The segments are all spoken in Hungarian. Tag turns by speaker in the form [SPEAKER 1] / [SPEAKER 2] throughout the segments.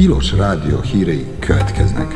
[SPEAKER 1] Tilos Rádió hírei következnek.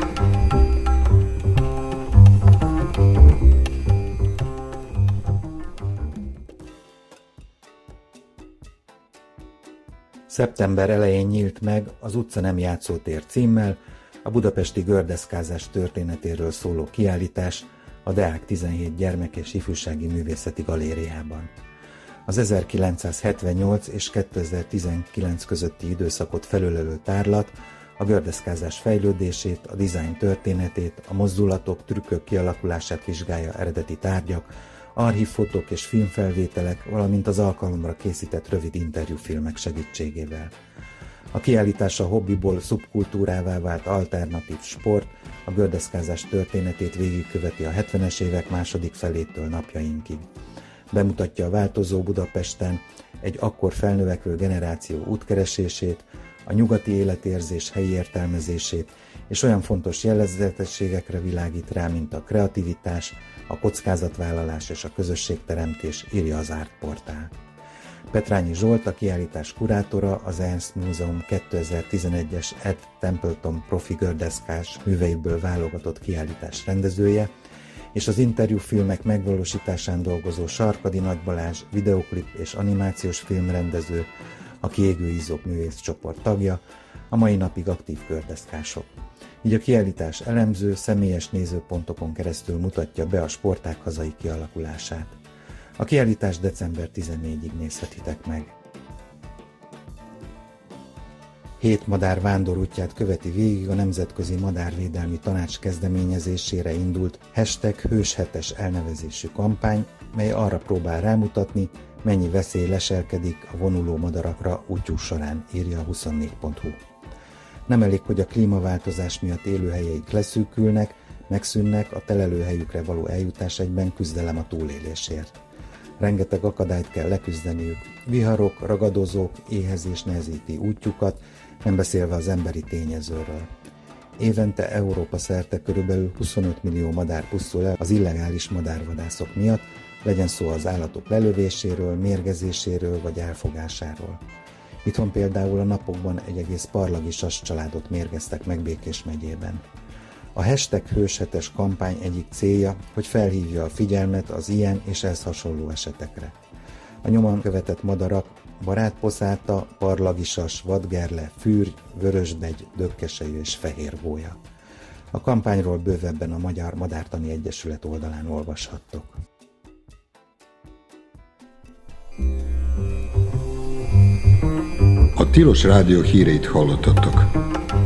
[SPEAKER 2] Szeptember elején nyílt meg az Utca nem játszótér címmel a budapesti gördeszkázás történetéről szóló kiállítás a Deák 17 gyermek- és ifjúsági művészeti galériában. Az 1978 és 2019 közötti időszakot felölelő tárlat a gördeszkázás fejlődését, a dizájn történetét, a mozdulatok, trükkök kialakulását vizsgálja eredeti tárgyak, archívfotók és filmfelvételek, valamint az alkalomra készített rövid interjúfilmek segítségével. A kiállítás a hobbiból szubkultúrává vált alternatív sport, a gördeszkázás történetét végigköveti a 70-es évek második felétől napjainkig. Bemutatja a változó Budapesten egy akkor felnövekvő generáció útkeresését, a nyugati életérzés helyi értelmezését, és olyan fontos jellegzetességekre világít rá, mint a kreativitás, a kockázatvállalás és a közösségteremtés, írja az Artportál. Petrányi Zsolt, a kiállítás kurátora, az Ernst Múzeum 2011-es Ed Templeton profi gördeszkás műveiből válogatott kiállítás rendezője, és az interjúfilmek megvalósításán dolgozó Sarkadi Nagy Balázs, videoklip és animációs filmrendező, a Kiégő Izzók művészcsoport tagja, a mai napig aktív gördeszkások. Így a kiállítás elemző, személyes nézőpontokon keresztül mutatja be a sportág hazai kialakulását. A kiállítást december 14-ig nézhetitek meg. 7 madár vándorútját követi végig a Nemzetközi Madárvédelmi Tanács kezdeményezésére indult #hőshetes elnevezésű kampány, mely arra próbál rámutatni, mennyi veszély leselkedik a vonuló madarakra útjuk során, írja a 24.hu. Nem elég, hogy a klímaváltozás miatt élőhelyeik leszűkülnek, megszűnnek, a telelőhelyükre való eljutás egyben küzdelem a túlélésért. Rengeteg akadályt kell leküzdeniük, viharok, ragadozók, éhezés nehezíti útjukat, nem beszélve az emberi tényezőről. Évente Európa szerte körülbelül 25 millió madár pusztul el az illegális madárvadászok miatt, legyen szó az állatok lelövéséről, mérgezéséről vagy elfogásáról. Itthon például a napokban egy egész parlagi sas családot mérgeztek meg Békés megyében. A #hőshetes kampány egyik célja, hogy felhívja a figyelmet az ilyen és ehhez hasonló esetekre. A nyomon követett madarak barátposzáta, parlagisas, vadgerle, fűrj, vörösdegy, döggkeselyű és fehérgólya. A kampányról bővebben a Magyar Madártani Egyesület oldalán olvashattok.
[SPEAKER 1] A Tilos Rádió híreit hallottatok.